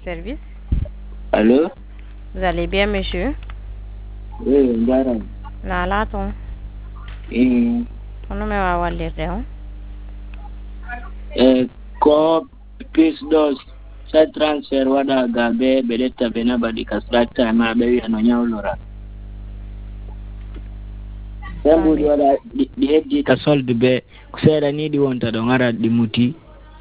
service. Allô? Vous allez bien, monsieur? Oui, Ndara. La ton. On me va walirde on. Ko plus dos sa transfer wada gabe beleta bena badi kasrata ma be no nyawlora. Sambu wada di heddi ka solde be kusera ni di wonta do ngara di muti.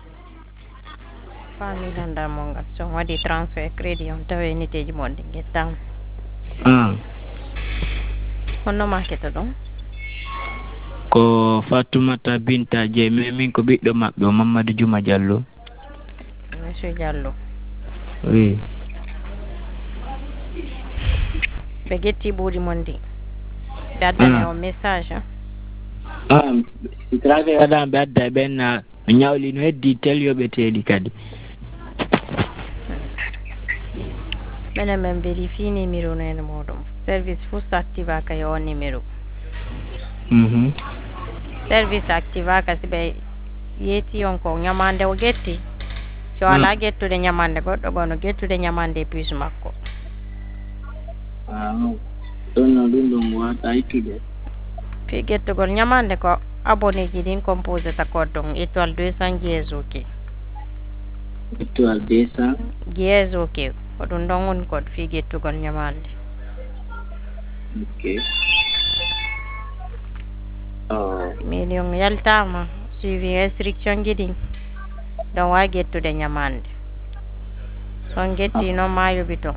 Fami landa monga so wadi transfer credit on tawe ni teji monde getam. Honno market don. Ko Fatoumata Binta Jeme min ko biddo mabbe Mamadou Juma Diallo. Monsieur Diallo. Oui. Be getti budi monde. Daddane o message. Si trave wada be adda ben nyawli no heddi tel yobe tedi kadi. Mena men verifie numéro nene modum. Service fus activa ka yo numéro. Service activa ka sibe yeti on ko nyamande o getti. So ala gettude nyamande goddo gono gettude nyamande plus makko. Don dum wata itude. Fi gettugol nyamande ko abonné ji din composé ta kodon étoile 200 GSOK. Étoile 200 GSOK ko dum don won kod fi gettugol nyamande. Okay. Million yaltama suivi restriction gidi don wa gettude nyamande. Son getti no mayo bito.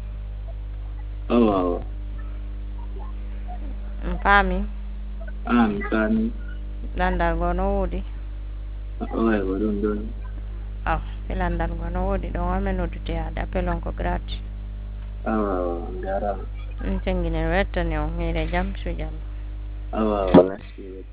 Fami? Fami. Landal gono wodi. Don. Landal gono wodi don wa menodute ada pelon ko gratis. Ndara. Ntengine wetta ne o ngire jam su jam. Merci.